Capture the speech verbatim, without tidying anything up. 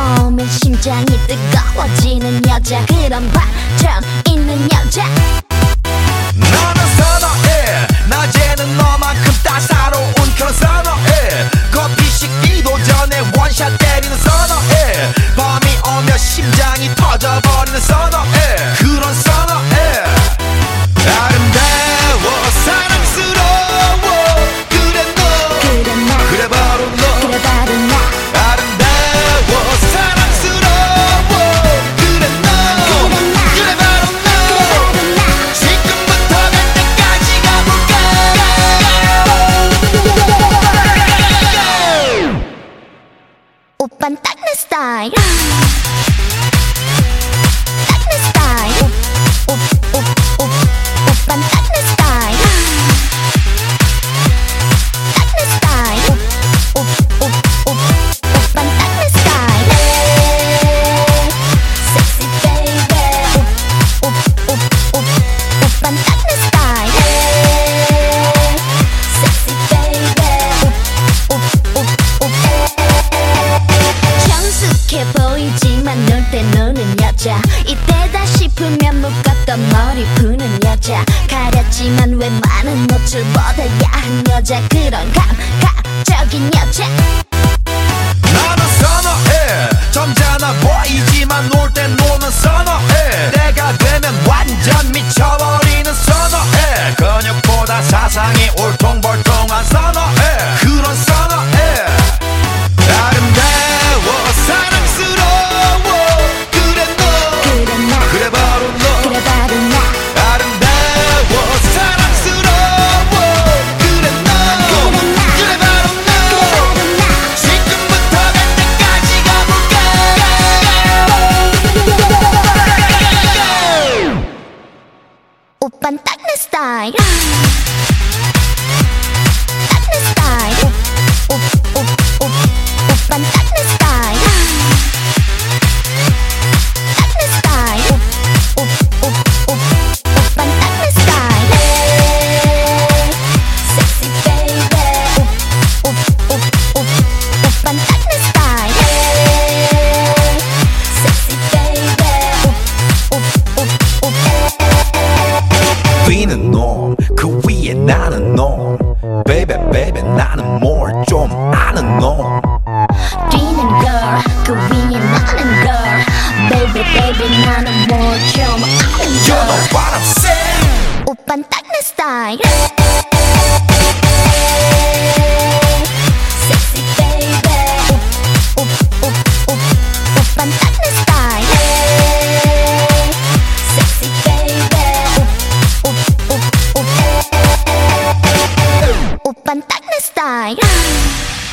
오면 심장이 뜨거워지는 여자, 그런 반전 있는 여자. 나는 선어해, 낮에는 너만큼 따사로운 그런 선어해. 커피 식기도 전에 원샷 때리는 선어해. 밤이 오면 심장이 터져버리는 선어해. 그런 선어해. 아름다워 사랑스러워, 그래 너, 그래 나, 그래 바로 너. 그래 바로 나. 아름다워 사랑스러워, 그래 너, 그래 나, 그래 바로 너. 그래 바로 나. 지금부터 갈 때까지 가볼까. 오빤 딱 내 스타일, 딱 내 스타일. 오, 오, 오, 오, 오빤 딱 내 스타일, 딱 내 스타일. 오, 오, 오, 오, 오빤 딱 내 스타일. Sexy baby. 오, 오, 오, 오, 오빤 딱 내 스타일. Sexy baby. 오, 오, 오, 오. 정숙해 보이지만 놀 때 노는 여자, 이때다 싶으면 묶었던 머리 푸는 여자, 가렸지만 웬만한 노출보다 야한 여자, 그런 감각적인 여자. 나는 선어해, 점잖아 보이지만 놀 땐 노는 선어해. 때가 되면 완전 미쳐버리는 선어해. 근육보다 사상이 울퉁불퉁한 선어해. 그런 선어해. 아름다워 사랑스러워, 그래 너, 그래 나, 그래 바로 너. 그래 바로 나. 아름다워 사랑스러워, 그래 너, 그래 나, 그래 바로 그래 너. 바로 나. 지금부터 갈 때까지 가볼까. 오빤 딱 내 스타일, 딱 내 스타일. 오, 오, 오, 오, 오빤 딱 내 스타일, 딱 내 스타일. 오, 오, 오, 오, 오빤 딱 내 스타일. Sexy baby. 오, 오, 오, 오, 오빤 딱 내 스타일. Sexy baby. 오, 오, 오, 오. 위는 놈, 그 위에 나는 놈. Baby baby 나는 뭘 좀 아는 놈. 뛰는 girl, 그 위에 나는 girl. Baby baby 나는 뭘 좀 아는 You know girl. what I'm saying. 오빤 딱 내 스타일. Sexy baby. 오, 오, 오, 오, 오빤 딱 내 스타일. Sexy baby. 오, 오, 오, 오, 오빤 딱 내 스타일.